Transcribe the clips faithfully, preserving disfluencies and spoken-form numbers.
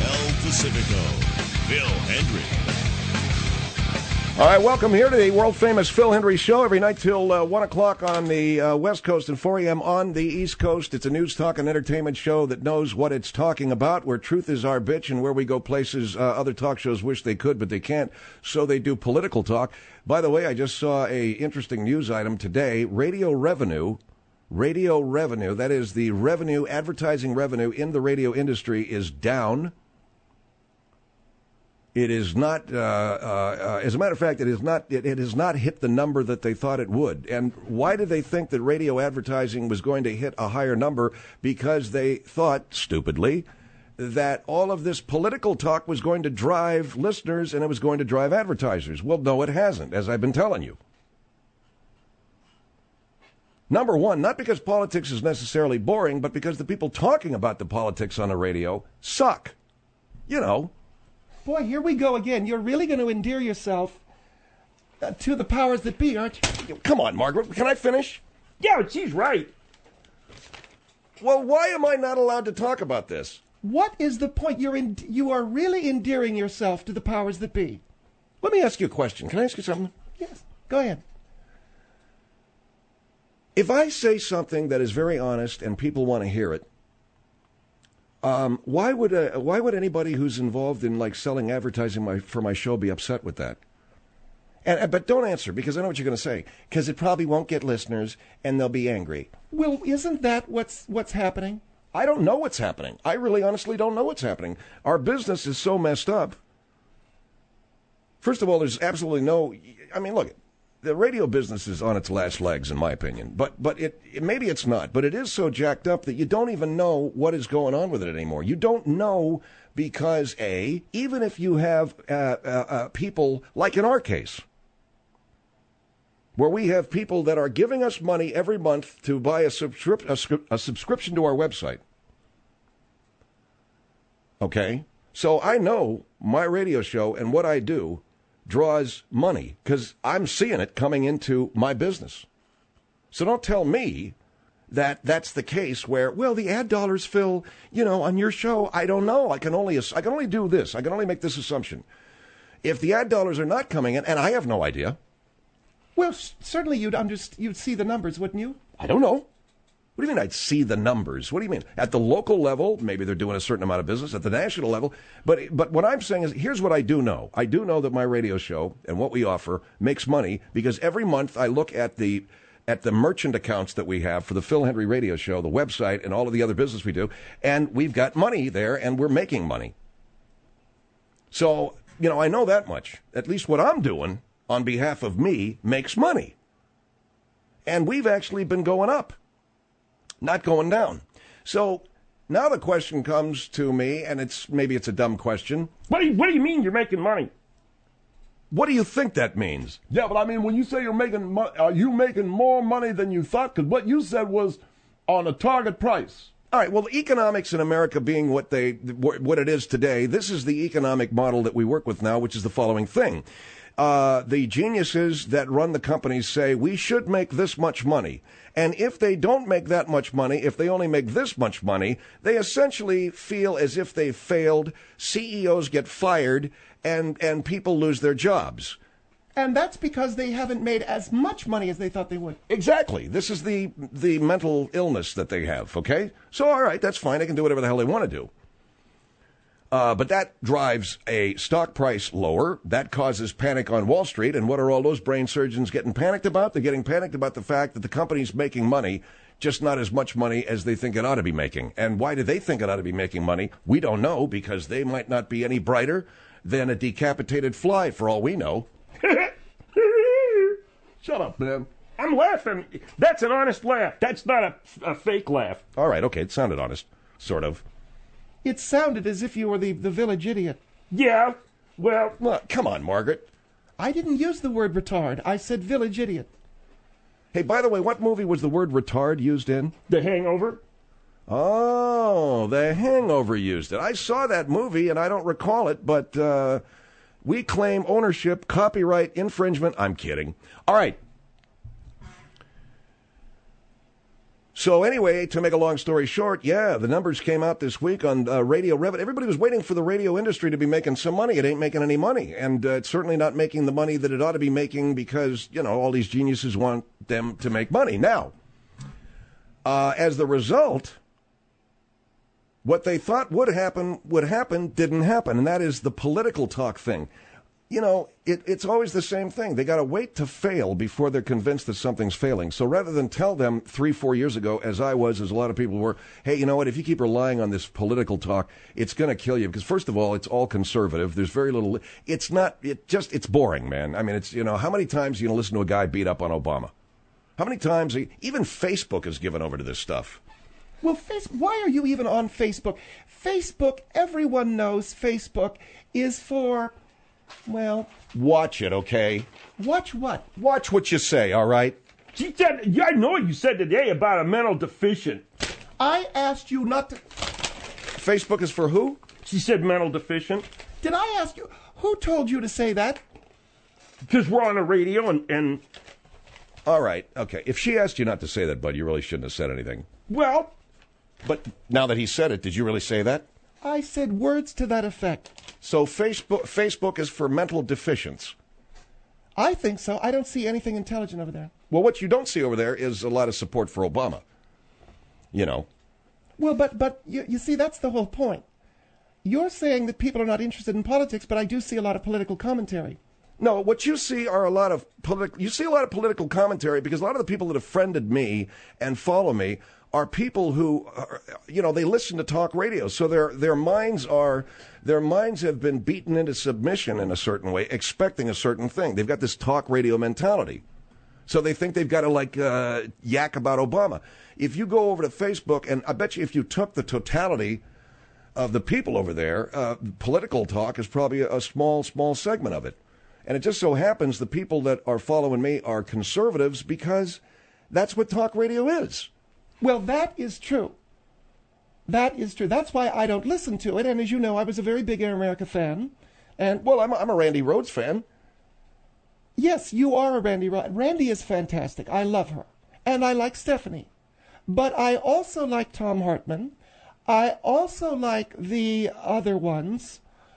El Pacifico, Phil Hendrie. All right, welcome here to the world-famous Phil Hendrie Show every night till uh, one o'clock on the uh, West Coast and four a.m. on the East Coast. It's a news, talk, and entertainment show that knows what it's talking about, where truth is our bitch and where we go places uh, other talk shows wish they could, but they can't, so they do political talk. By the way, I just saw a interesting news item today. Radio revenue, radio revenue, that is the revenue, advertising revenue in the radio industry is down. It is not, uh, uh, uh, as a matter of fact, it is not, it, it has not hit the number that they thought it would. And why did they think that radio advertising was going to hit a higher number? Because they thought, stupidly, that all of this political talk was going to drive listeners and it was going to drive advertisers. Well, no, it hasn't, as I've been telling you. Number one, not because politics is necessarily boring, but because the people talking about the politics on the radio suck. You know. Boy, here we go again. You're really going to endear yourself uh, to the powers that be, aren't you? Come on, Margaret. Can I finish? Yeah, she's right. Well, why am I not allowed to talk about this? What is the point? You're in, you are really endearing yourself to the powers that be. Let me ask you a question. Can I ask you something? Yes, go ahead. If I say something that is very honest and people want to hear it, Um, why would uh, why would anybody who's involved in like selling advertising my, for my show be upset with that? And but don't answer because I know what you're going to say because it probably won't get listeners and they'll be angry. Well, isn't that what's what's happening? I don't know what's happening. I really honestly don't know what's happening. Our business is so messed up. First of all, there's absolutely no. I mean, look. The radio business is on its last legs, in my opinion. But but it, it maybe it's not. But it is so jacked up that you don't even know what is going on with it anymore. You don't know because, A, even if you have uh, uh, uh, people, like in our case, where we have people that are giving us money every month to buy a, subscrip- a, scrip- a subscription to our website. Okay? So I know my radio show and what I do draws money because I'm seeing it coming into my business. So don't tell me that that's the case where, well, the ad dollars, Phil, you know, on your show, I don't know. I can only I can only do this. I can only make this assumption. If the ad dollars are not coming in, and I have no idea. Well, certainly you'd underst- you'd see the numbers, wouldn't you? I don't know. What do you mean I'd see the numbers? What do you mean? At the local level, maybe they're doing a certain amount of business. At the national level, but but what I'm saying is, here's what I do know. I do know that my radio show and what we offer makes money because every month I look at the at the merchant accounts that we have for the Phil Hendrie Radio Show, the website, and all of the other business we do, and we've got money there, and we're making money. So, you know, I know that much. At least what I'm doing on behalf of me makes money. And we've actually been going up. Not going down. So now the question comes to me, and it's maybe it's a dumb question. What do you, what do you mean you're making money? What do you think that means? Yeah, but I mean, when you say you're making money, are you making more money than you thought? Because what you said was on a target price. All right, well, economics in America being what they what it is today, this is the economic model that we work with now, which is the following thing. Uh, the geniuses that run the companies say we should make this much money. And if they don't make that much money, if they only make this much money, they essentially feel as if they failed. C E Os get fired and, and people lose their jobs. And that's because they haven't made as much money as they thought they would. Exactly. This is the, the mental illness that they have, okay? So, all right, that's fine. They can do whatever the hell they want to do. Uh, but that drives a stock price lower. That causes panic on Wall Street. And what are all those brain surgeons getting panicked about? They're getting panicked about the fact that the company's making money, just not as much money as they think it ought to be making. And why do they think it ought to be making money? We don't know, because they might not be any brighter than a decapitated fly, for all we know. Shut up, man. I'm laughing. That's an honest laugh. That's not a, a fake laugh. All right, okay, it sounded honest, sort of. It sounded as if you were the, the village idiot. Yeah, well... well... Come on, Margaret. I didn't use the word retard. I said village idiot. Hey, by the way, what movie was the word retard used in? The Hangover. Oh, The Hangover used it. I saw that movie, and I don't recall it, but uh, we claim ownership, copyright infringement. I'm kidding. All right. So anyway, to make a long story short, yeah, the numbers came out this week on uh, radio revenue. Everybody was waiting for the radio industry to be making some money. It ain't making any money, and uh, it's certainly not making the money that it ought to be making because, you know, all these geniuses want them to make money. Now, uh, as the result, what they thought would happen would happen didn't happen, and that is the political talk thing. You know, it, it's always the same thing. They got to wait to fail before they're convinced that something's failing. So rather than tell them three, four years ago, as I was, as a lot of people were, hey, you know what, if you keep relying on this political talk, it's going to kill you. Because first of all, it's all conservative. There's very little, it's not, it just, it's boring, man. I mean, it's, you know, how many times are you going to listen to a guy beat up on Obama? How many times, even Facebook has given over to this stuff. Well, face, why are you even on Facebook? Facebook, everyone knows Facebook is for... Well, watch it, okay? Watch what? Watch what you say, all right? She said, yeah, I know what you said today about a mental deficient. I asked you not to... Facebook is for who? She said mental deficient. Did I ask you? Who told you to say that? Because we're on the radio and, and... All right, okay. If she asked you not to say that, bud, you really shouldn't have said anything. Well... But now that he said it, did you really say that? I said words to that effect. So Facebook Facebook is for mental deficients. I think so. I don't see anything intelligent over there. Well, what you don't see over there is a lot of support for Obama. You know. Well, but but you, you see, that's the whole point. You're saying that people are not interested in politics, but I do see a lot of political commentary. No, what you see are a lot of political. You see a lot of political commentary because a lot of the people that have friended me and follow me are people who, are, you know, they listen to talk radio, so their their minds are their minds have been beaten into submission in a certain way, expecting a certain thing. They've got this talk radio mentality, so they think they've got to like uh, yak about Obama. If you go over to Facebook, and I bet you if you took the totality of the people over there, uh, political talk is probably a, a small small segment of it, and it just so happens the people that are following me are conservatives because that's what talk radio is. Well, that is true. That is true. That's why I don't listen to it. And as you know, I was a very big Air America fan. And well, I'm a, I'm a Randy Rhoads fan. Yes, you are a Randy Rhoads. Randy is fantastic. I love her. And I like Stephanie. But I also like Tom Hartman. I also like the other ones.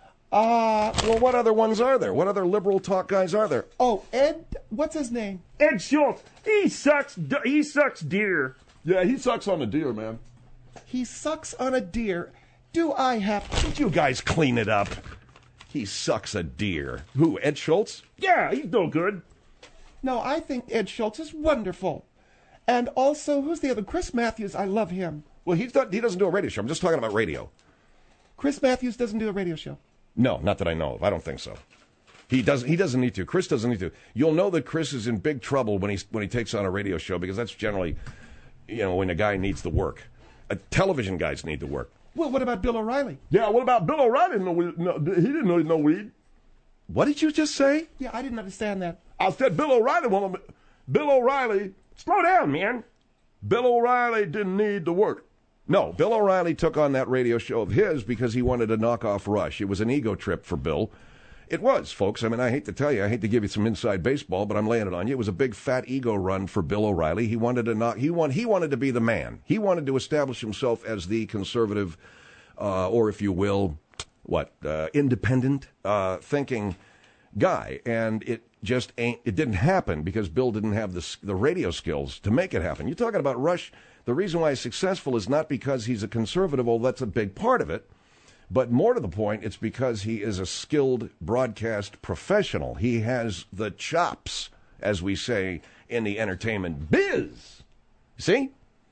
Uh, well, what other ones are there? What other liberal talk guys are there? Oh, Ed, what's his name? Ed Schultz. He sucks, he sucks deer. Yeah, he sucks on a deer, man. He sucks on a deer. Do I have to? Did you guys clean it up? He sucks a deer. Who, Ed Schultz? Yeah, he's no good. No, I think Ed Schultz is wonderful. And also, who's the other? Chris Matthews, I love him. Well, he's not, he doesn't do a radio show. I'm just talking about radio. Chris Matthews doesn't do a radio show. No, not that I know of. I don't think so. He doesn't. He doesn't need to. Chris doesn't need to. You'll know that Chris is in big trouble when he when he takes on a radio show because that's generally, you know, when a guy needs to work. Uh, television guys need to work. Well, what about Bill O'Reilly? Yeah, what about Bill O'Reilly? No, no, he didn't know no weed. What did you just say? Yeah, I didn't understand that. I said Bill O'Reilly. Well, Bill O'Reilly. Slow down, man. Bill O'Reilly didn't need to work. No, Bill O'Reilly took on that radio show of his because he wanted to knock off Rush. It was an ego trip for Bill. It was, folks. I mean, I hate to tell you, I hate to give you some inside baseball, but I'm laying it on you. It was a big fat ego run for Bill O'Reilly. He wanted to knock. He want, He wanted to be the man. He wanted to establish himself as the conservative, uh, or if you will, what uh, independent uh, thinking guy, and it just ain't. It didn't happen because Bill didn't have the the radio skills to make it happen. You're talking about Rush. The reason why he's successful is not because he's a conservative, although that's a big part of it, but more to the point, it's because he is a skilled broadcast professional. He has the chops, as we say in the entertainment biz. See?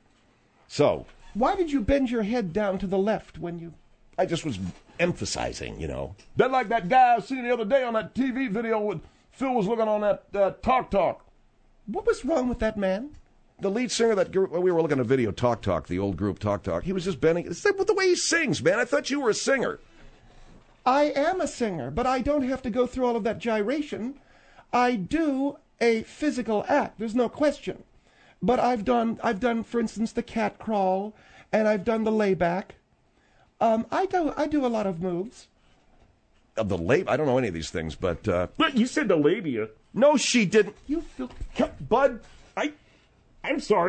So. Why did you bend your head down to the left when you... I just was emphasizing, you know. That like that guy I seen the other day on that T V video with Phil was looking on that uh, Talk Talk. What was wrong with that man? The lead singer of that group, we were looking at a video, Talk Talk, the old group Talk Talk. He was just bending. It's like, the way he sings, man. I thought you were a singer. I am a singer, but I don't have to go through all of that gyration. I do a physical act. There's no question. But I've done, I've done, for instance, the cat crawl, and I've done the layback. Um, I do, I do a lot of moves. Of the lab, I don't know any of these things, but. Uh, but you said the labia. No, she didn't. You feel, Bud, I. I'm sorry.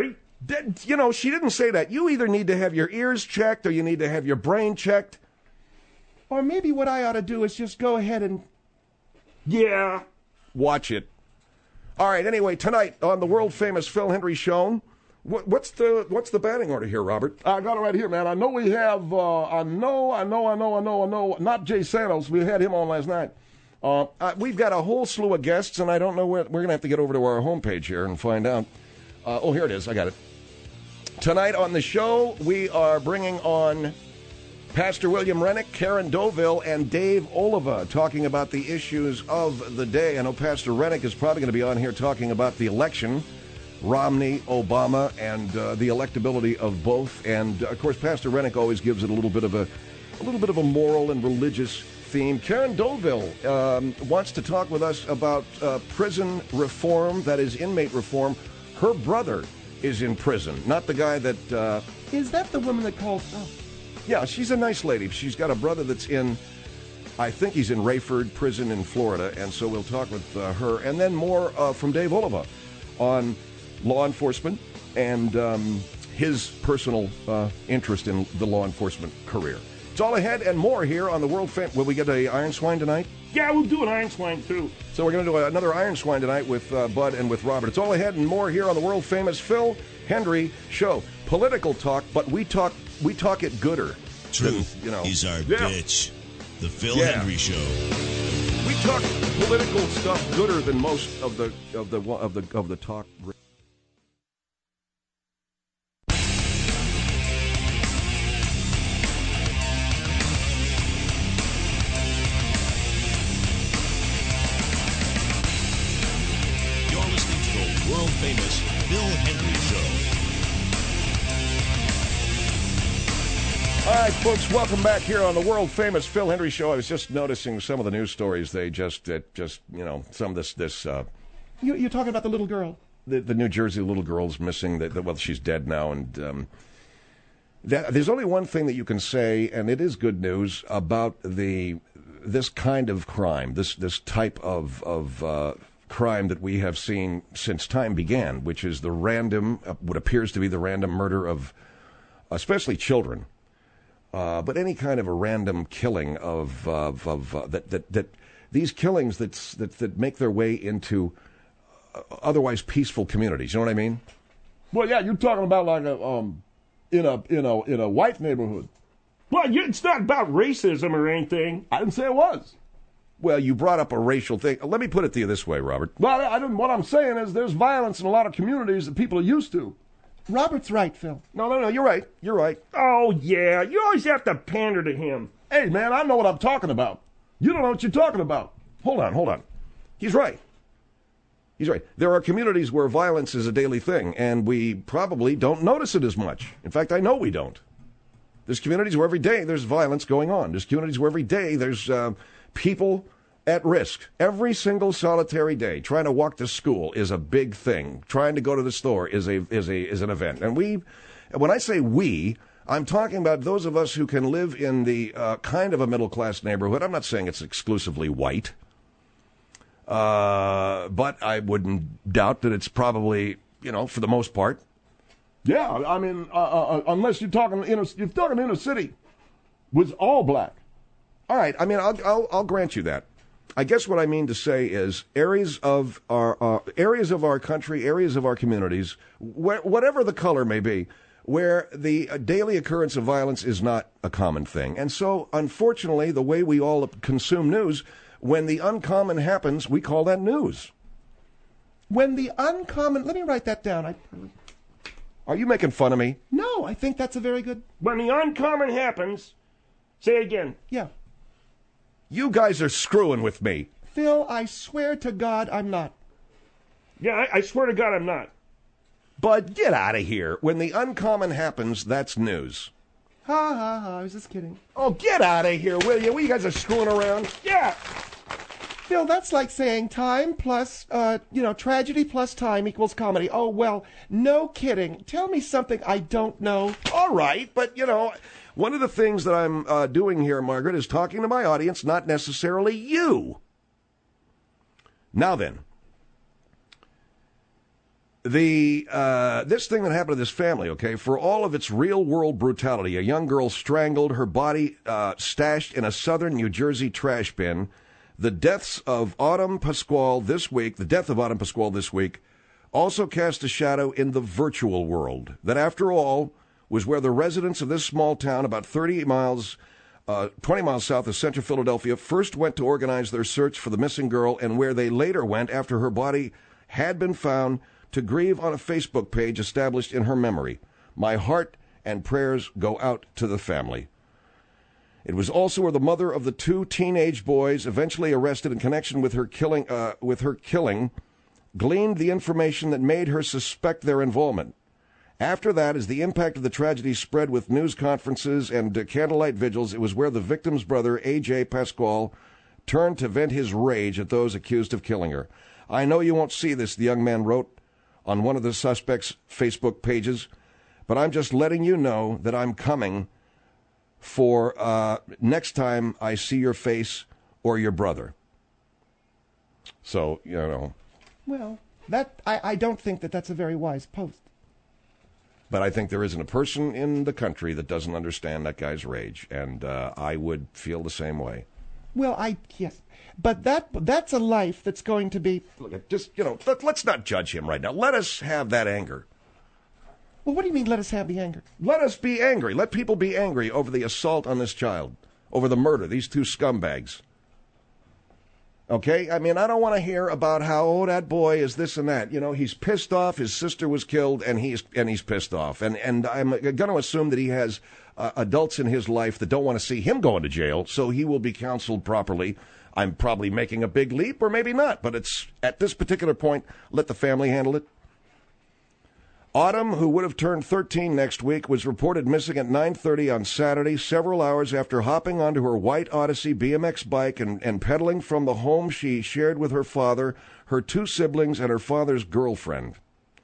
Did, you know, she didn't say that. You either need to have your ears checked or you need to have your brain checked. Or maybe what I ought to do is just go ahead and... Yeah. Watch it. All right, anyway, tonight on the world-famous Phil Hendrie Show, what, what's the what's the batting order here, Robert? I got it right here, man. I know we have, uh, I know, I know, I know, I know, I know, not Jay Santos. We had him on last night. Uh, uh, we've got a whole slew of guests, and I don't know where, we're going to have to get over to our homepage here and find out. Uh, oh, here it is. I got it. Tonight on the show, we are bringing on Pastor William Rennick, Karen Doville, and Dave Oliva talking about the issues of the day. I know Pastor Rennick is probably going to be on here talking about the election, Romney, Obama, and uh, the electability of both. And, of course, Pastor Rennick always gives it a little bit of a, a little bit of a moral and religious theme. Karen Doville um, wants to talk with us about uh, prison reform, that is inmate reform. Her brother is in prison, not the guy that... Uh, is that the woman that calls... Oh. Yeah, she's a nice lady. She's got a brother that's in, I think he's in Rayford Prison in Florida, and so we'll talk with uh, her. And then more uh, from Dave Oliva on law enforcement and um, his personal uh, interest in the law enforcement career. It's all ahead and more here on the world famous... Will we get a Iron Swine tonight? Yeah, we'll do an Iron Swine, too. So we're going to do another Iron Swine tonight with uh, Bud and with Robert. It's all ahead and more here on the world-famous Phil Hendrie Show. Political talk, but we talk we talk it gooder. Truth than, you know. is our yeah. bitch. The Phil yeah. Hendrie Show. We talk political stuff gooder than most of the of the of the of the talk. World-famous Phil Hendrie Show. All right, folks, welcome back here on the world-famous Phil Hendrie Show. I was just noticing some of the news stories. They just, it just, you know, some of this, this. Uh, you, you're talking about the little girl. The, the New Jersey little girl's missing. The, the, well, she's dead now, and um, that, there's only one thing that you can say, and it is good news about the this kind of crime, this this type of of. Uh, crime that we have seen since time began, which is the random, uh, what appears to be the random murder of, especially children, uh, but any kind of a random killing of of, of uh, that that that these killings that that that make their way into uh, otherwise peaceful communities. You know what I mean? Well, yeah, you're talking about like a um in a in a in a white neighborhood. Well, it's not about racism or anything. I didn't say it was. Well, you brought up a racial thing. Let me put it to you this way, Robert. Well, I didn't, what I'm saying is there's violence in a lot of communities that people are used to. Robert's right, Phil. No, no, no, you're right. You're right. Oh, yeah, you always have to pander to him. Hey, man, I know what I'm talking about. You don't know what you're talking about. Hold on, hold on. He's right. He's right. There are communities where violence is a daily thing, and we probably don't notice it as much. In fact, I know we don't. There's communities where every day there's violence going on. There's communities where every day there's uh, people at risk. Every single solitary day, trying to walk to school is a big thing. Trying to go to the store is a is a is an event. And we, when I say we, I'm talking about those of us who can live in the uh, kind of a middle class neighborhood. I'm not saying it's exclusively white, uh, but I wouldn't doubt that it's probably, you know, for the most part. Yeah, I mean, uh, uh, unless you're talking inner, you're talking inner city, was all black. All right, I mean, I'll I'll, I'll grant you that. I guess what I mean to say is areas of our uh, areas of our country, areas of our communities, where, whatever the color may be, where the daily occurrence of violence is not a common thing. And so, unfortunately, the way we all consume news, when the uncommon happens, we call that news. When the uncommon... Let me write that down. I... Are you making fun of me? No, I think that's a very good... When the uncommon happens... Say it again. Yeah. You guys are screwing with me. Phil, I swear to God I'm not. Yeah, I, I swear to God I'm not. Bud, get out of here. When the uncommon happens, that's news. Ha, ha, ha. I was just kidding. Oh, get out of here, will you? Well, you guys are screwing around. Yeah. Phil, that's like saying time plus, uh, you know, tragedy plus time equals comedy. Oh, well, no kidding. Tell me something I don't know. All right, but, you know... One of the things that I'm uh, doing here, Margaret, is talking to my audience, not necessarily you. Now then, The uh, this thing that happened to this family, okay, for all of its real-world brutality, a young girl strangled, her body uh, stashed in a southern New Jersey trash bin. The deaths of Autumn Pasquale this week, the death of Autumn Pasquale this week, also cast a shadow in the virtual world. That, after all, was where the residents of this small town, about thirty miles, uh, twenty miles south of central Philadelphia, first went to organize their search for the missing girl, and where they later went after her body had been found to grieve on a Facebook page established in her memory. My heart and prayers go out to the family. It was also where the mother of the two teenage boys, eventually arrested in connection with her killing, uh, with her killing, gleaned the information that made her suspect their involvement. After that, as the impact of the tragedy spread with news conferences and uh, candlelight vigils, it was where the victim's brother, A J Pasquale, turned to vent his rage at those accused of killing her. I know you won't see this, the young man wrote on one of the suspects' Facebook pages, but I'm just letting you know that I'm coming for uh, next time I see your face or your brother. So, you know. Well, that I, I don't think that that's a very wise post. But I think there isn't a person in the country that doesn't understand that guy's rage, and uh, I would feel the same way. Well, I, yes. But that that's a life that's going to be... Look, just, you know, let, let's not judge him right now. Let us have that anger. Well, what do you mean, let us have the anger? Let us be angry. Let people be angry over the assault on this child, over the murder, these two scumbags. Okay? I mean, I don't want to hear about how, oh, that boy is this and that. You know, he's pissed off, his sister was killed, and he's and he's pissed off. And, and I'm going to assume that he has uh, adults in his life that don't want to see him going to jail, so he will be counseled properly. I'm probably making a big leap, or maybe not, but it's at this particular point, let the family handle it. Autumn, who would have turned thirteen next week, was reported missing at nine thirty on Saturday, several hours after hopping onto her white Odyssey B M X bike and, and pedaling from the home she shared with her father, her two siblings, and her father's girlfriend.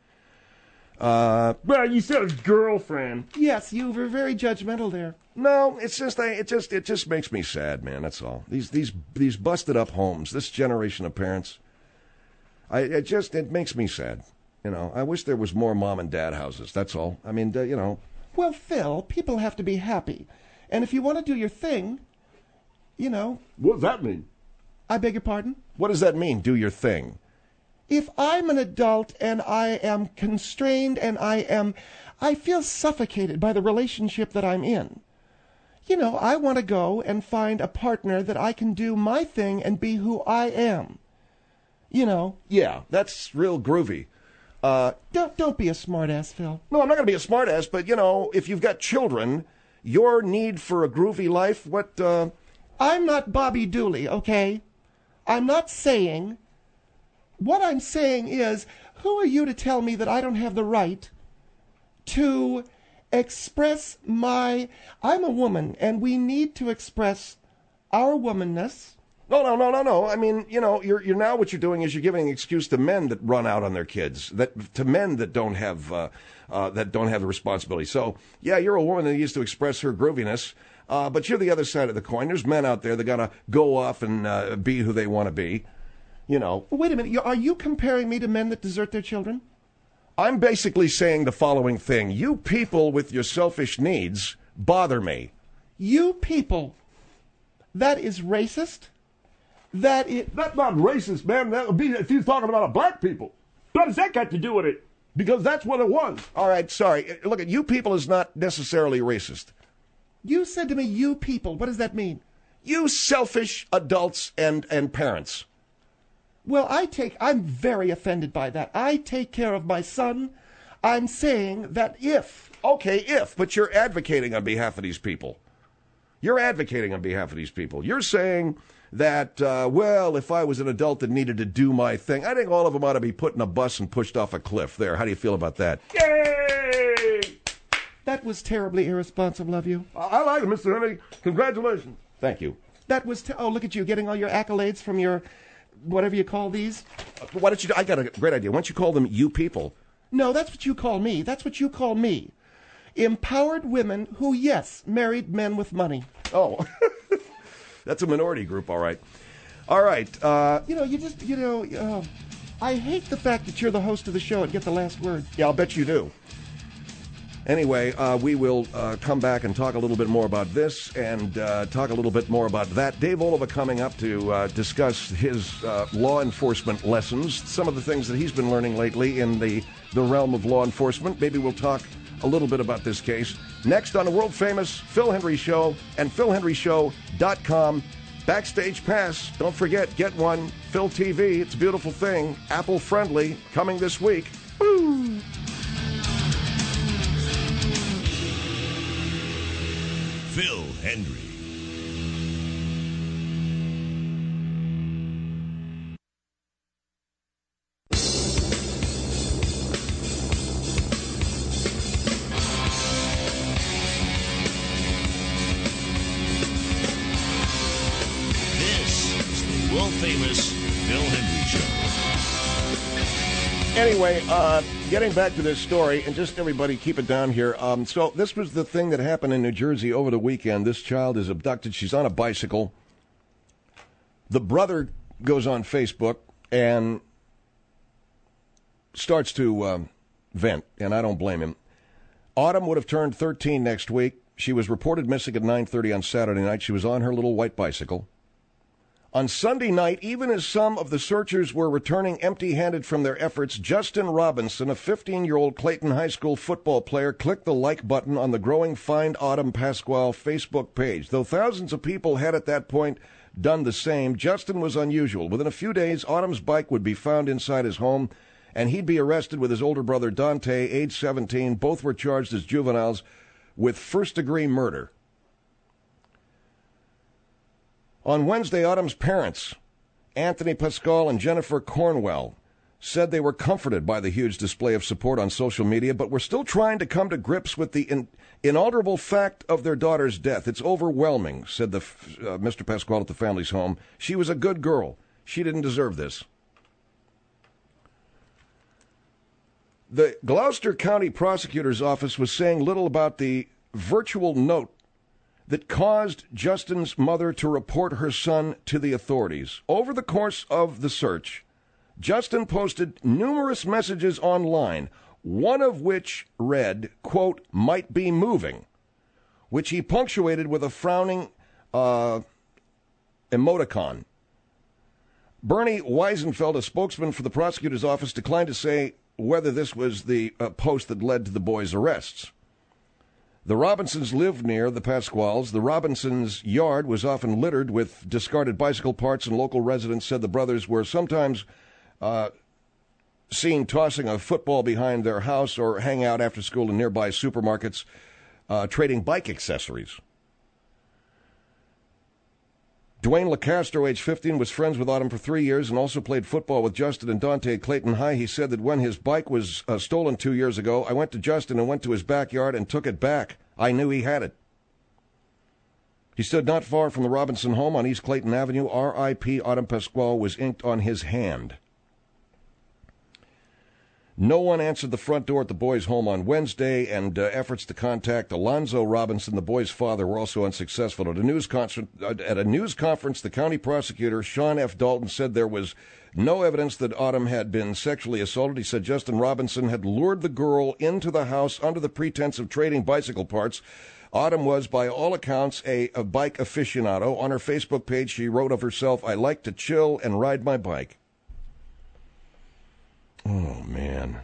Uh, well, you said a girlfriend. Yes, you were very judgmental there. No, it's just I, it just it just makes me sad, man. That's all. These these these busted up homes. This generation of parents. I it just it makes me sad. You know, I wish there was more mom and dad houses. That's all. I mean, uh, you know. Well, Phil, people have to be happy, and if you want to do your thing, you know. What does that mean? I beg your pardon? What does that mean? Do your thing. If I'm an adult and I am constrained and I am, I feel suffocated by the relationship that I'm in. You know, I want to go and find a partner that I can do my thing and be who I am. You know. Yeah, that's real groovy. Uh, don't don't be a smartass, Phil. No, I'm not going to be a smartass, but you know, if you've got children, your need for a groovy life, what? Uh... I'm not Bobby Dooley, okay? I'm not saying. What I'm saying is, who are you to tell me that I don't have the right to express my... I'm a woman, and we need to express our womanness. No, no, no, no, no. I mean, you know, you're you're now what you're doing is you're giving an excuse to men that run out on their kids, that to men that don't have uh, uh, that don't have the responsibility. So, yeah, you're a woman that needs to express her grooviness, uh, but you're the other side of the coin. There's men out there that gotta go off and uh, be who they want to be. You know. Wait a minute. Are you comparing me to men that desert their children? I'm basically saying the following thing. You people with your selfish needs bother me. You people. That is racist. That is... That's not racist, man. That would be if he's talking about a black people. What does that got to do with it? Because that's what it was. All right, sorry. Look, at you people is not necessarily racist. You said to me, you people. What does that mean? You selfish adults and, and parents. Well, I take, I'm very offended by that. I take care of my son. I'm saying that if... Okay, if, but you're advocating on behalf of these people. You're advocating on behalf of these people. You're saying that, uh, well, if I was an adult that needed to do my thing, I think all of them ought to be put in a bus and pushed off a cliff. There, how do you feel about that? Yay! That was terribly irresponsible of you. I, I like it, Mister Henry. Congratulations. Thank you. That was, te- oh, look at you, getting all your accolades from your... whatever you call these. Uh, why don't you? I got a great idea. Why don't you call them you people? No, that's what you call me. That's what you call me. Empowered women who, yes, married men with money. Oh, that's a minority group, all right. All right. Uh, you know, you just, you know, uh, I hate the fact that you're the host of the show and get the last word. Yeah, I'll bet you do. Anyway, uh, we will uh, come back and talk a little bit more about this and uh, talk a little bit more about that. Dave Oliva coming up to uh, discuss his uh, law enforcement lessons, some of the things that he's been learning lately in the, the realm of law enforcement. Maybe we'll talk a little bit about this case. Next on the world-famous Phil Hendrie Show and phil hendrie show dot com. Backstage Pass. Don't forget, get one. Phil T V. It's a beautiful thing. Apple-friendly. Coming this week. Woo! Phil Hendrie. This is the world-famous Phil Hendrie Show. Anyway, uh, getting back to this story, and just everybody keep it down here. Um, so this was the thing that happened in New Jersey over the weekend. This child is abducted. She's on a bicycle. The brother goes on Facebook and starts to um, vent, and I don't blame him. Autumn would have turned thirteen next week. She was reported missing at nine thirty on Saturday night. She was on her little white bicycle. On Sunday night, even as some of the searchers were returning empty-handed from their efforts, Justin Robinson, a fifteen-year-old Clayton High School football player, clicked the like button on the growing Find Autumn Pasquale Facebook page. Though thousands of people had at that point done the same, Justin was unusual. Within a few days, Autumn's bike would be found inside his home, and he'd be arrested with his older brother Dante, age seventeen. Both were charged as juveniles with first-degree murder. On Wednesday, Autumn's parents, Anthony Pasquale and Jennifer Cornwell, said they were comforted by the huge display of support on social media, but were still trying to come to grips with the in, inalterable fact of their daughter's death. It's overwhelming, said the, uh, Mister Pasquale at the family's home. She was a good girl. She didn't deserve this. The Gloucester County Prosecutor's Office was saying little about the virtual note that caused Justin's mother to report her son to the authorities. Over the course of the search, Justin posted numerous messages online, one of which read, quote, might be moving, which he punctuated with a frowning uh, emoticon. Bernie Weisenfeld, a spokesman for the prosecutor's office, declined to say whether this was the uh, post that led to the boys' arrests. The Robinsons lived near the Pasquales. The Robinsons' yard was often littered with discarded bicycle parts, and local residents said the brothers were sometimes uh, seen tossing a football behind their house or hang out after school in nearby supermarkets, uh, trading bike accessories. Dwayne LaCastro, age fifteen, was friends with Autumn for three years and also played football with Justin and Dante at Clayton High. He said that when his bike was uh, stolen two years ago, I went to Justin and went to his backyard and took it back. I knew he had it. He stood not far from the Robinson home on East Clayton Avenue. R I P Autumn Pasquale was inked on his hand. No one answered the front door at the boys' home on Wednesday, and uh, efforts to contact Alonzo Robinson, the boy's father, were also unsuccessful. At a news conference, at a news conference, the county prosecutor, Sean F. Dalton, said there was no evidence that Autumn had been sexually assaulted. He said Justin Robinson had lured the girl into the house under the pretense of trading bicycle parts. Autumn was, by all accounts, a, a bike aficionado. On her Facebook page, she wrote of herself, I like to chill and ride my bike. Oh, man.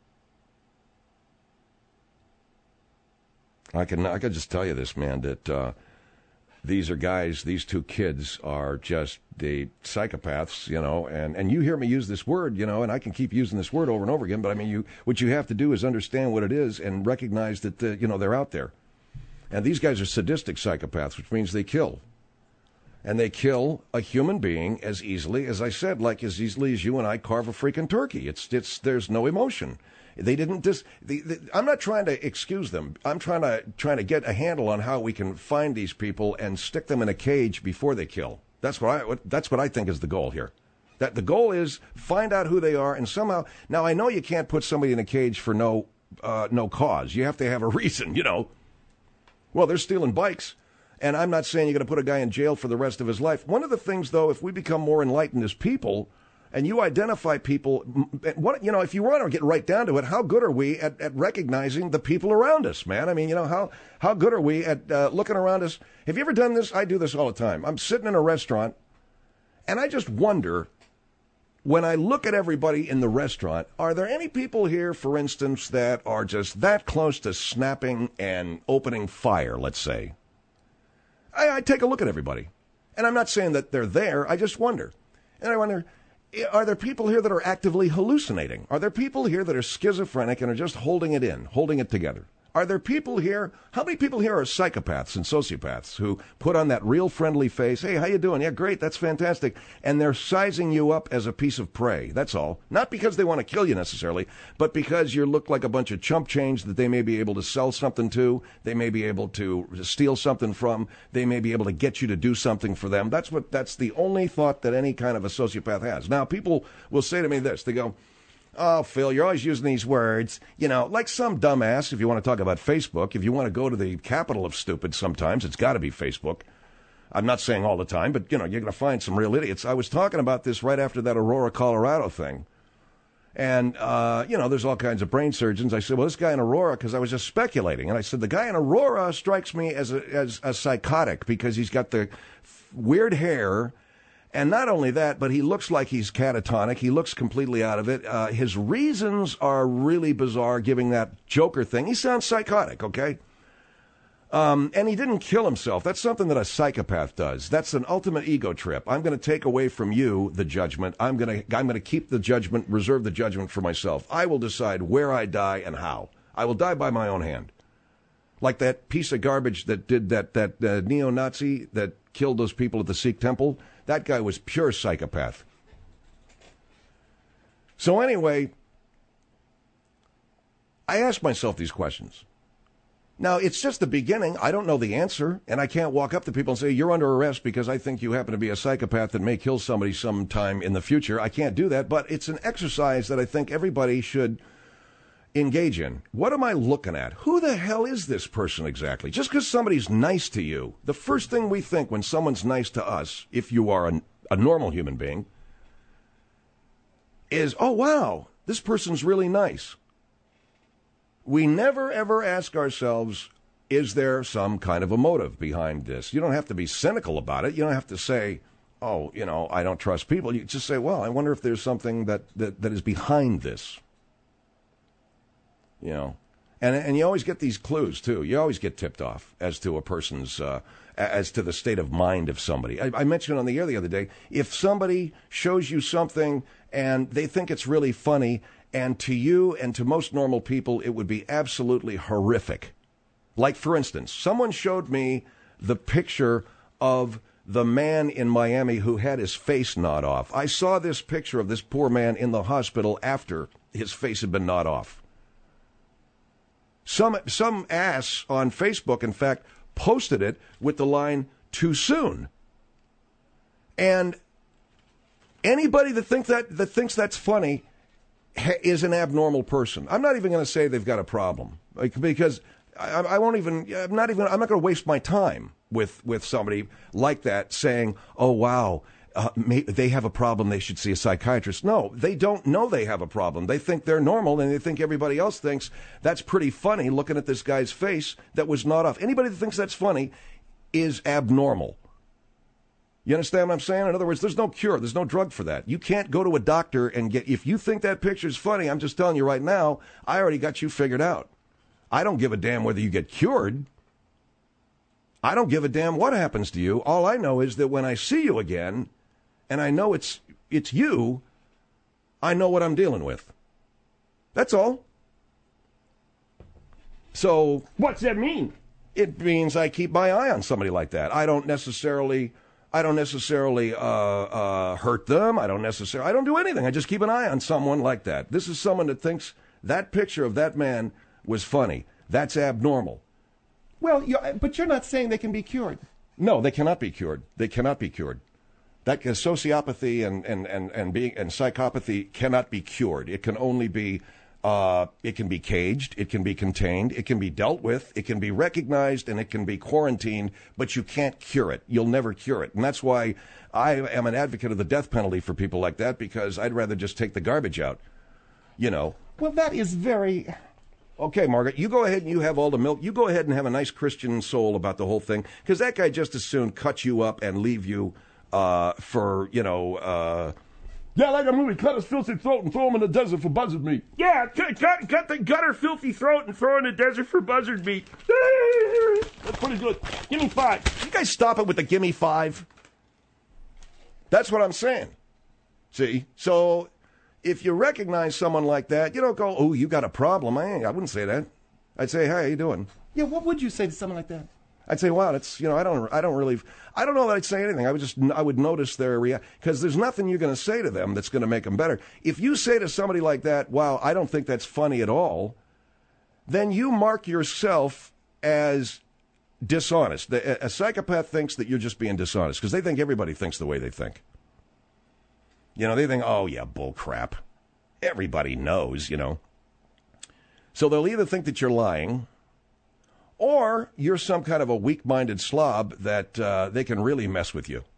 I can I can just tell you this, man, that uh, these are guys, these two kids are just the psychopaths, you know, and, and you hear me use this word, you know, and I can keep using this word over and over again, but I mean, you what you have to do is understand what it is and recognize that, uh, you know, they're out there. And these guys are sadistic psychopaths, which means they kill. And they kill a human being as easily, as I said, like as easily as you and I carve a freaking turkey. It's it's there's no emotion. They didn't dis. The, the, I'm not trying to excuse them. I'm trying to trying to get a handle on how we can find these people and stick them in a cage before they kill. That's what I what, that's what I think is the goal here. That the goal is find out who they are and somehow. Now I know you can't put somebody in a cage for no uh, no cause. You have to have a reason. You know. Well, they're stealing bikes. And I'm not saying you're going to put a guy in jail for the rest of his life. One of the things, though, if we become more enlightened as people, and you identify people. What you know, if you want to get right down to it, how good are we at, at recognizing the people around us, man? I mean, you know, how how good are we at uh, looking around us? Have you ever done this? I do this all the time. I'm sitting in a restaurant, and I just wonder, when I look at everybody in the restaurant, are there any people here, for instance, that are just that close to snapping and opening fire? Let's say. I, I take a look at everybody, and I'm not saying that they're there. I just wonder, and I wonder. Are there people here that are actively hallucinating? Are there people here that are schizophrenic and are just holding it in, holding it together? Are there people here, how many people here are psychopaths and sociopaths who put on that real friendly face, hey, how you doing? Yeah, great, that's fantastic. And they're sizing you up as a piece of prey, that's all. Not because they want to kill you necessarily, but because you look like a bunch of chump change that they may be able to sell something to, they may be able to steal something from, they may be able to get you to do something for them. That's what, that's the only thought that any kind of a sociopath has. Now, people will say to me this, they go, oh, Phil, you're always using these words, you know, like some dumbass, if you want to talk about Facebook, if you want to go to the capital of stupid sometimes, it's got to be Facebook. I'm not saying all the time, but, you know, you're going to find some real idiots. I was talking about this right after that Aurora, Colorado thing. And, uh, you know, there's all kinds of brain surgeons. I said, well, this guy in Aurora, because I was just speculating. And I said, the guy in Aurora strikes me as a, as a psychotic because he's got the weird hair. And not only that, but he looks like he's catatonic. He looks completely out of it. Uh, his reasons are really bizarre, giving that Joker thing. He sounds psychotic, okay? Um, and he didn't kill himself. That's something that a psychopath does. That's an ultimate ego trip. I'm going to take away from you the judgment. I'm going to I'm going to keep the judgment, reserve the judgment for myself. I will decide where I die and how. I will die by my own hand. Like that piece of garbage that did that, that uh, neo-Nazi that killed those people at the Sikh temple. That guy was pure psychopath. So anyway, I ask myself these questions. Now, it's just the beginning. I don't know the answer, and I can't walk up to people and say, you're under arrest because I think you happen to be a psychopath that may kill somebody sometime in the future. I can't do that, but it's an exercise that I think everybody should engage in. What am I looking at? Who the hell is this person exactly? Just because somebody's nice to you, the first thing we think when someone's nice to us, if you are a, a normal human being, is, oh, wow, this person's really nice. We never, ever ask ourselves, is there some kind of a motive behind this? You don't have to be cynical about it. You don't have to say, oh, you know, I don't trust people. You just say, well, I wonder if there's something that, that, that is behind this. You know, and and you always get these clues, too. You always get tipped off as to a person's, uh, as to the state of mind of somebody. I, I mentioned on the air the other day, if somebody shows you something and they think it's really funny, and to you and to most normal people, it would be absolutely horrific. Like, for instance, someone showed me the picture of the man in Miami who had his face gnawed off. I saw this picture of this poor man in the hospital after his face had been gnawed off. Some some ass on Facebook, in fact, posted it with the line, too soon. And anybody that think that that thinks that's funny ha- is an abnormal person. I'm not even going to say they've got a problem, like, because I, I won't even. I'm not even. I'm not going to waste my time with with somebody like that saying, "Oh wow, uh, may, they have a problem. They should see a psychiatrist." No, they don't know they have a problem. They think they're normal, and they think everybody else thinks that's pretty funny. Looking at this guy's face that was not off. Anybody that thinks that's funny is abnormal. You understand what I'm saying? In other words, there's no cure. There's no drug for that. You can't go to a doctor and get. If you think that picture's funny, I'm just telling you right now, I already got you figured out. I don't give a damn whether you get cured. I don't give a damn what happens to you. All I know is that when I see you again, and I know it's it's you, I know what I'm dealing with. That's all. So what's that mean? It means I keep my eye on somebody like that. I don't necessarily, I don't necessarily uh, uh, hurt them. I don't necessarily, I don't do anything. I just keep an eye on someone like that. This is someone that thinks that picture of that man was funny. That's abnormal. Well, you're, but you're not saying they can be cured. No, they cannot be cured. They cannot be cured. That sociopathy and, and, and, and being and psychopathy cannot be cured. It can only be Uh, it can be caged, it can be contained, it can be dealt with, it can be recognized, and it can be quarantined, but you can't cure it. You'll never cure it. And that's why I am an advocate of the death penalty for people like that, because I'd rather just take the garbage out, you know. Well, that is very... Okay, Margaret, you go ahead and you have all the milk. You go ahead and have a nice Christian soul about the whole thing, because that guy just as soon cut you up and leave you uh, for, you know... Uh, Yeah, like a movie, cut his filthy throat and throw him in the desert for buzzard meat. Yeah, cut, cut, cut the gut her filthy throat and throw her in the desert for buzzard meat. That's pretty good. Give me five. You guys stop it with the gimme five. That's what I'm saying. See? So if you recognize someone like that, you don't go, oh, you got a problem. I, ain't, I wouldn't say that. I'd say, hey, how you doing? Yeah, what would you say to someone like that? I'd say, wow, it's, you know, I don't, I don't really, I don't know that I'd say anything. I would just, I would notice their reaction, because there's nothing you're going to say to them that's going to make them better. If you say to somebody like that, wow, I don't think that's funny at all, then you mark yourself as dishonest. The, a psychopath thinks that you're just being dishonest, because they think everybody thinks the way they think. You know, they think, oh, yeah, bull crap. Everybody knows, you know. So they'll either think that you're lying, or you're some kind of a weak-minded slob that uh, they can really mess with you.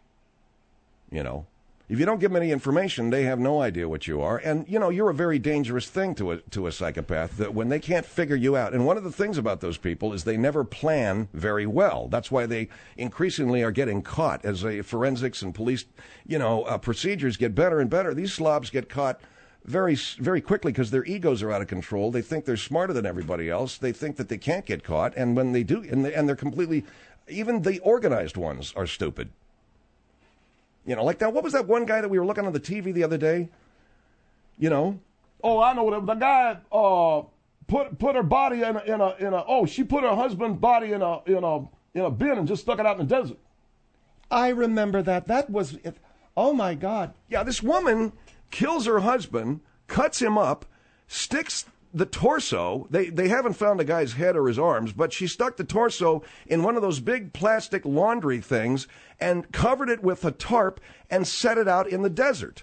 You know, if you don't give them any information, they have no idea what you are. And, you know, you're a very dangerous thing to a, to a psychopath, that when they can't figure you out. And one of the things about those people is they never plan very well. That's why they increasingly are getting caught as a forensics and police, you know, uh, procedures get better and better. These slobs get caught very, very quickly because their egos are out of control. They think they're smarter than everybody else. They think that they can't get caught. And when they do, and, they, and they're completely, even the organized ones are stupid. You know, like that, what was that one guy that we were looking on the T V the other day? You know? Oh, I know what the guy uh put put her body in a, in a in a oh she put her husband's body in a in a in a bin and just stuck it out in the desert. I remember that. That was, oh my God. Yeah, this woman kills her husband, cuts him up, sticks the torso. They they haven't found the guy's head or his arms, but she stuck the torso in one of those big plastic laundry things and covered it with a tarp and set it out in the desert.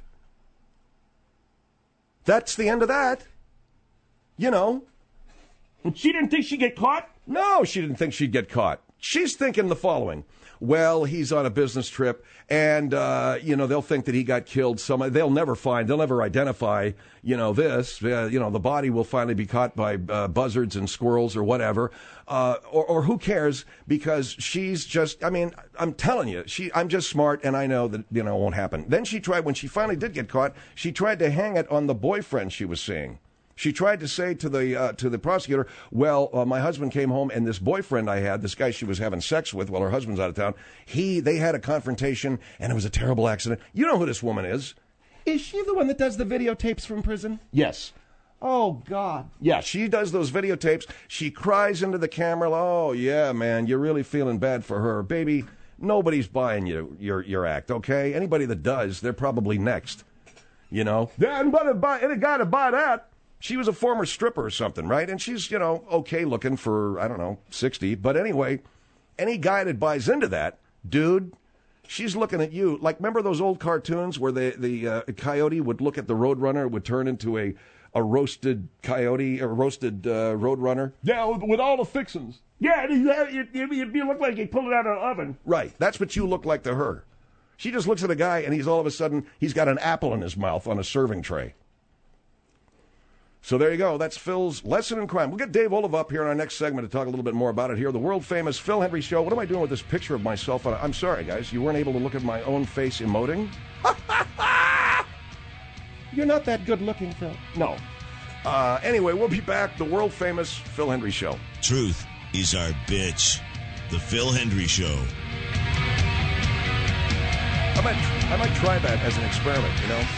That's the end of that. You know. And she didn't think she'd get caught? No, she didn't think she'd get caught. She's thinking the following. Well, he's on a business trip, and, uh, you know, they'll think that he got killed. Some, they'll never find, they'll never identify, you know, this. Uh, you know, the body will finally be caught by uh, buzzards and squirrels or whatever. Uh, or, or who cares, because she's just, I mean, I'm telling you, she, I'm just smart, and I know that, you know, it won't happen. Then she tried, when she finally did get caught, she tried to hang it on the boyfriend she was seeing. She tried to say to the uh, to the prosecutor, well, uh, my husband came home, and this boyfriend I had, this guy she was having sex with while her husband's out of town, he they had a confrontation, and it was a terrible accident. You know who this woman is. Is she the one that does the videotapes from prison? Yes. Oh, God. Yeah, she does those videotapes. She cries into the camera, oh, yeah, man, you're really feeling bad for her. Baby, nobody's buying you, your, your act, okay? Anybody that does, they're probably next, you know? Yeah, anybody buy, any guy to buy that. She was a former stripper or something, right? And she's, you know, okay looking for, I don't know, sixty. But anyway, any guy that buys into that, dude, she's looking at you. Like, remember those old cartoons where the, the uh, coyote would look at the roadrunner, would turn into a, a roasted coyote, a roasted uh, roadrunner? Yeah, with, with all the fixings. Yeah, you, you, you look like you pulled it out of the oven. Right. That's what you look like to her. She just looks at a guy, and he's all of a sudden, he's got an apple in his mouth on a serving tray. So there you go. That's Phil's Lesson in Crime. We'll get Dave Olive up here in our next segment to talk a little bit more about it here. The world-famous Phil Hendrie Show. What am I doing with this picture of myself? On a, I'm sorry, guys. You weren't able to look at my own face emoting? You're not that good-looking, Phil. No. Uh, anyway, we'll be back. The world-famous Phil Hendrie Show. Truth is our bitch. The Phil Hendrie Show. I might, I might try that as an experiment, you know?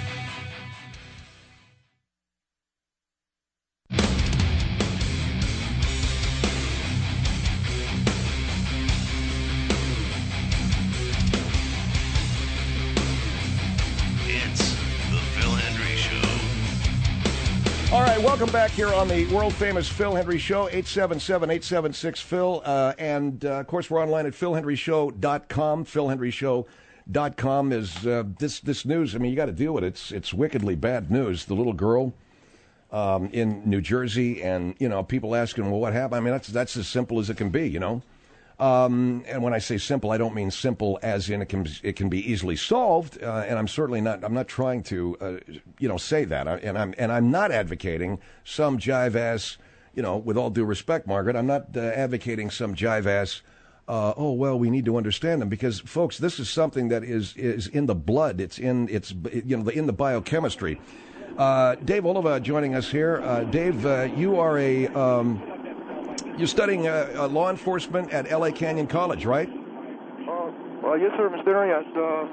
All right, welcome back here on the world-famous Phil Hendrie Show, eight seven seven, eight seven six, Phil. Uh, and, uh, of course, we're online at phil hendrie show dot com. phil hendrie show dot com is uh, this this news. I mean, you got to deal with it. It's, it's wickedly bad news. The little girl um, in New Jersey, and you know, people asking, well, what happened? I mean, that's that's as simple as it can be, you know. Um, and when I say simple, I don't mean simple as in it can it can be easily solved. Uh, and I'm certainly not. I'm not trying to, uh, you know, say that. I, and I'm and I'm not advocating some jive ass. You know, with all due respect, Margaret, I'm not uh, advocating some jive ass. Uh, oh well, we need to understand them because, folks, this is something that is is in the blood. It's in it's you know in the biochemistry. Uh, Dave Oliva joining us here. Uh, Dave, uh, you are a. Um, You're studying uh, uh, law enforcement at L A Canyon College, right? Uh, well, yes, sir, Mister Henry. Yes,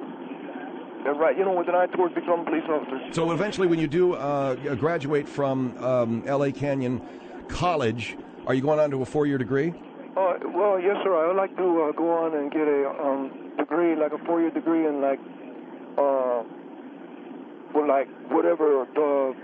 uh, right. You know, with an eye towards becoming a police officer. So eventually, when you do uh, graduate from um, L A Canyon College, are you going on to a four-year degree? Uh, well, yes, sir. I would like to uh, go on and get a um, degree, like a four-year degree in like, uh, well, like whatever the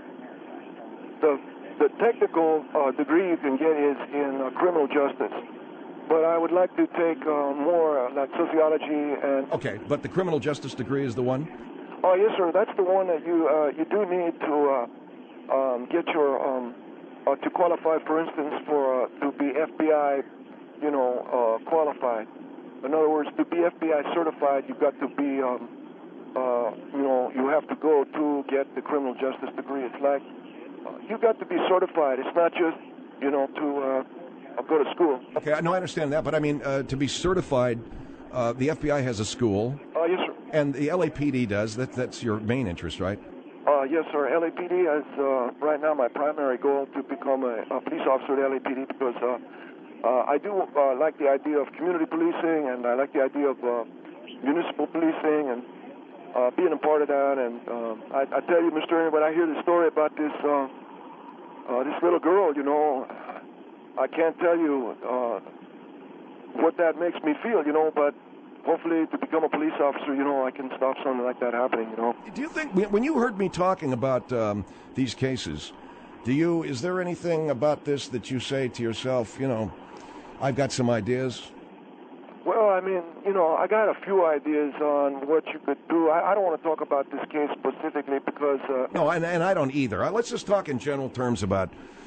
the. The technical uh, degree you can get is in uh, criminal justice, but I would like to take uh, more uh, like sociology and. Okay, but the criminal justice degree is the one. Oh yes, sir. That's the one that you uh, you do need to uh, um, get your um, uh, to qualify, for instance, for uh, to be F B I, you know, uh, qualified. In other words, to be F B I certified, you've got to be, um, uh, you know, you have to go to get the criminal justice degree. It's like. You got to be certified. It's not just, you know, to uh, go to school. Okay, no, I understand that, but I mean, uh, to be certified, uh, the F B I has a school. Uh, yes, sir. And the L A P D does. That, that's your main interest, right? Uh, yes, sir. L A P D is uh, right now my primary goal to become a, a police officer at L A P D because uh, uh, I do uh, like the idea of community policing and I like the idea of uh, municipal policing and. Uh, being a part of that, and uh, I, I tell you, Mister Ernie, when I hear the story about this uh, uh, this little girl, you know, I can't tell you uh, what that makes me feel, you know, but hopefully to become a police officer, you know, I can stop something like that happening, you know. Do you think, when you heard me talking about um, these cases, do you, is there anything about this that you say to yourself, you know, I've got some ideas? Well, I mean, you know, I got a few ideas on what you could do. I, I don't want to talk about this case specifically because... Uh, no, and, and I don't either. Let's just talk in general terms about,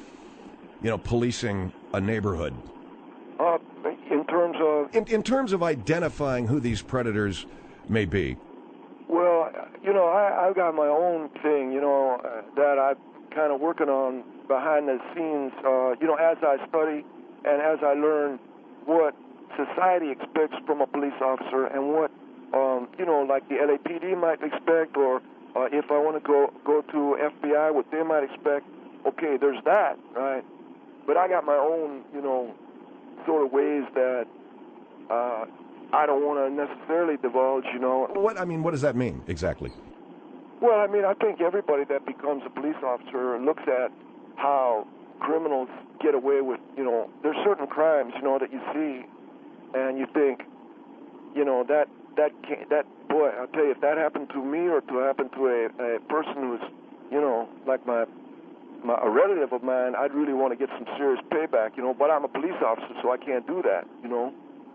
you know, policing a neighborhood. Uh, in terms of... In, in terms of identifying who these predators may be. Well, you know, I, I've got my own thing, you know, uh, that I'm kind of working on behind the scenes, uh, you know, as I study and as I learn what society expects from a police officer and what, um, you know, like the L A P D might expect, or uh, if I want to go go to F B I, what they might expect. Okay, there's that, right? But I got my own, you know, sort of ways that uh, I don't want to necessarily divulge, you know. What I mean, what does that mean exactly? Well, I mean, I think everybody that becomes a police officer looks at how criminals get away with, you know, there's certain crimes, you know, that you see. And you think, you know, that that can't, that boy, I'll tell you, if that happened to me or to happen to a, a person who's, you know, like my, my a relative of mine, I'd really want to get some serious payback, you know. But I'm a police officer, so I can't do that, you know.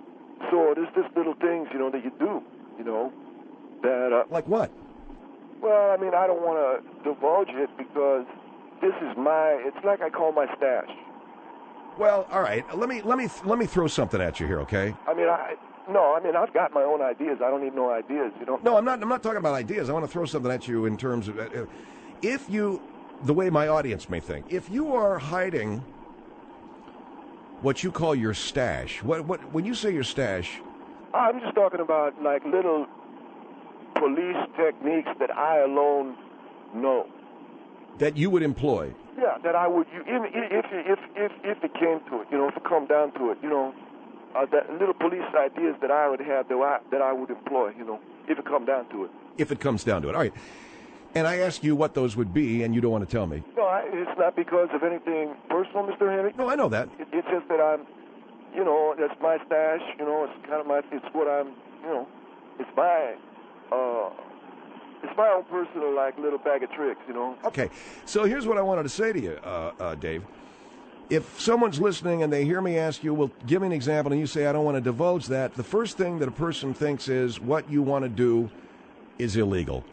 So there's just little things, you know, that you do, you know, that. Uh, like what? Well, I mean, I don't want to divulge it because this is my. It's like I call my stash. Well, all right. Let me let me let me throw something at you here, okay? I mean, I no. I mean, I've got my own ideas. I don't need no ideas. You know. No, I'm not. I'm not talking about ideas. I want to throw something at you in terms of uh, if you, the way my audience may think, if you are hiding what you call your stash. What what when you say your stash? I'm just talking about like little police techniques that I alone know. That you would employ. Yeah, that I would, you, if, if if if if it came to it, you know, if it come down to it, you know, uh, that little police ideas that I would have that I, that I would employ, you know, if it come down to it. If it comes down to it, all right. And I ask you what those would be, and you don't want to tell me. No, I, it's not because of anything personal, Mister Henry. No, I know that. It, it's just that I'm, you know, that's my stash. You know, it's kind of my, it's what I'm, you know, it's my. Uh, It's my own personal, like, little bag of tricks, you know. Okay, so here's what I wanted to say to you, uh, uh, Dave. If someone's listening and they hear me ask you, well, give me an example, and you say, I don't want to divulge that, the first thing that a person thinks is what you want to do is illegal. No, sir,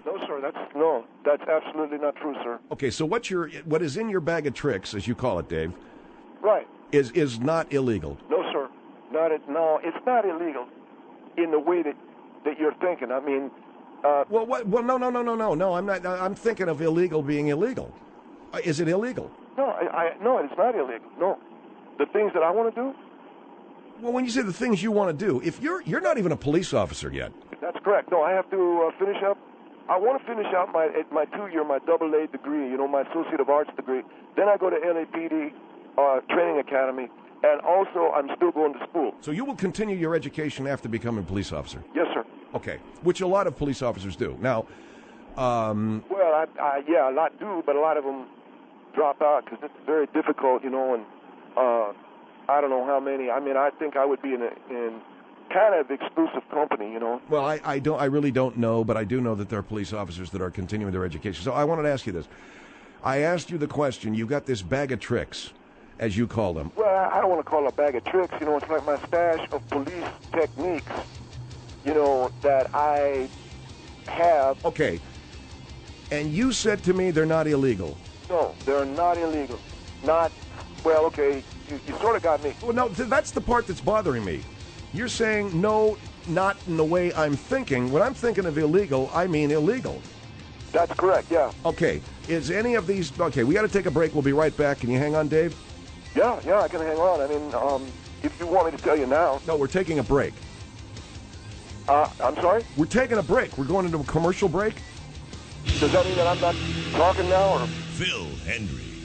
that's no, that's absolutely not true, sir. Okay, so what your what is in your bag of tricks, as you call it, Dave, Right. is is not illegal. No, sir. Not it. No, it's not illegal in the way that, that you're thinking. I mean, uh, Well, what? Well, no, no, no, no, no, no. I'm not. I'm thinking of illegal being illegal. Uh, Is it illegal? no, I, I no, it's not illegal. No, the things that I want to do, Well, when you say the things you want to do, if you're you're not even a police officer yet. that's correct. No, I have to uh, finish up. I want to finish out my my two year, my double A degree. You know, my Associate of Arts degree. Then I go to L A P D uh, Training Academy, and also I'm still going to school. So you will continue your education after becoming a police officer. Yes, sir. Okay, which a lot of police officers do. Now, um, Well, I, I yeah, a lot do, but a lot of them drop out because it's very difficult, you know. And uh, I don't know how many. I mean, I think I would be in a, in kind of exclusive company, you know. well, I, I don't. I really don't know, but I do know that there are police officers that are continuing their education. So I wanted to ask you this. I asked you the question. You got this bag of tricks, as you call them. Well, I I don't want to call it a bag of tricks, you know. It's like my stash of police techniques, you know, that I have. Okay. And you said to me they're not illegal. No, they're not illegal. Not well. Okay, you, you sort of got me. Well, no, th- that's the part that's bothering me. You're saying no, not in the way I'm thinking. When I'm thinking of illegal, I mean illegal. That's correct. Yeah. Okay. Is any of these... Okay, we got to take a break. We'll be right back. Can you hang on, Dave? Yeah, yeah. I can hang on. I mean, um, if you want me to tell you now. No, we're taking a break. Uh, I'm sorry. We're taking a break. We're going into a commercial break. Does that mean that I'm not talking now, or? Phil Hendry.